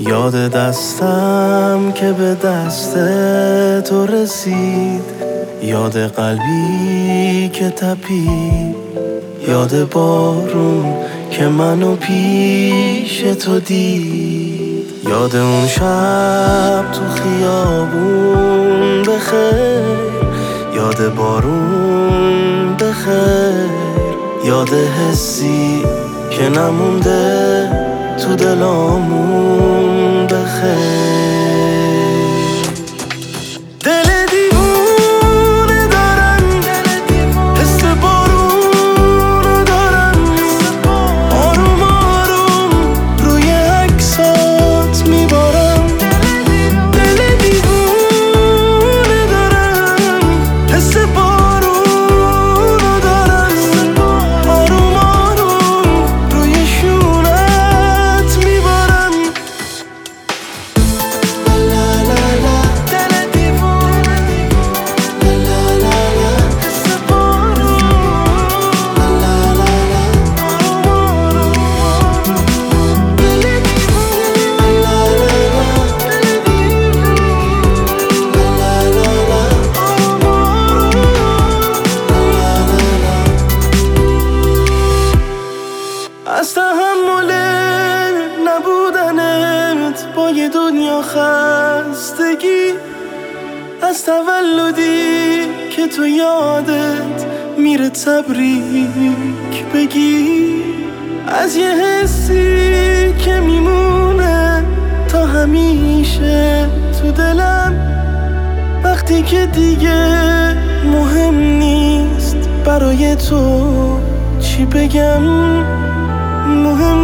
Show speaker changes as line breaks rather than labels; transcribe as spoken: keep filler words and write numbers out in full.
یاد دستم که به دست تو رسید، یاد قلبی که تپید، یاد بارون که منو پیش تو دید، یاد اون شب تو خیابون بخیر، یاد بارون بخیر، یاد حسی که نمونده تو دلامون بخیر. دل دیوونه دارم، حس بارون دارم، آروم آروم روی عکسات میبارم. دل دیوونه دارم، حس بارون دارم، آروم آروم روی شونت میبارم. از تحمل نبودنت با یه دنیا خستگی، از تولدی که تو یادت میره تبریک بگی، از یه حسی که میمونه تا همیشه تو دلم، وقتی که دیگه مهم نیست برای تو چی بگم، مهم